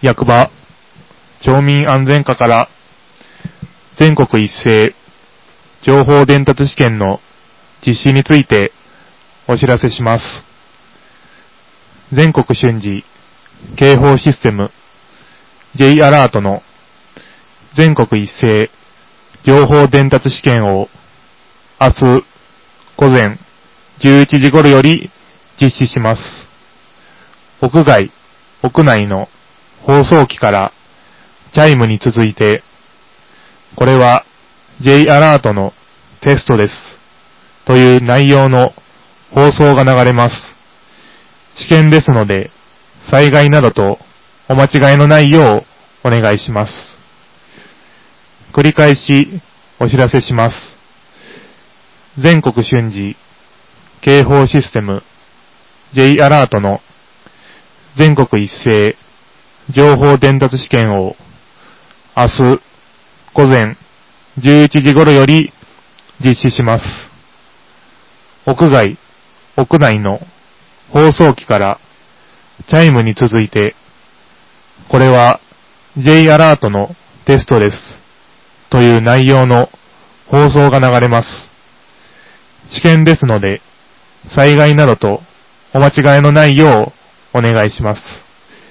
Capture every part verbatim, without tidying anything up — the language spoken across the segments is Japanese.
役場、町民安全課から全国一斉情報伝達試験の実施についてお知らせします。全国瞬時警報システム J アラートの全国一斉情報伝達試験を明日午前じゅういちじ頃より実施します。屋外、屋内の放送機からチャイムに続いて、これは J アラートのテストですという内容の放送が流れます。試験ですので、災害などとお間違いのないようお願いします。繰り返しお知らせします。全国瞬時警報システム J アラートの全国一斉情報伝達試験を明日午前じゅういちじ頃より実施します。屋外、屋内の放送機からチャイムに続いて、これは J アラートのテストですという内容の放送が流れます。試験ですので、災害などとお間違いのないようお願いします。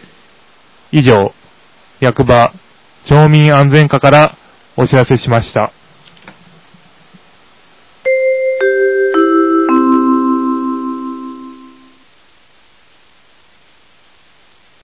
以上、役場、町民安全課からお知らせしました。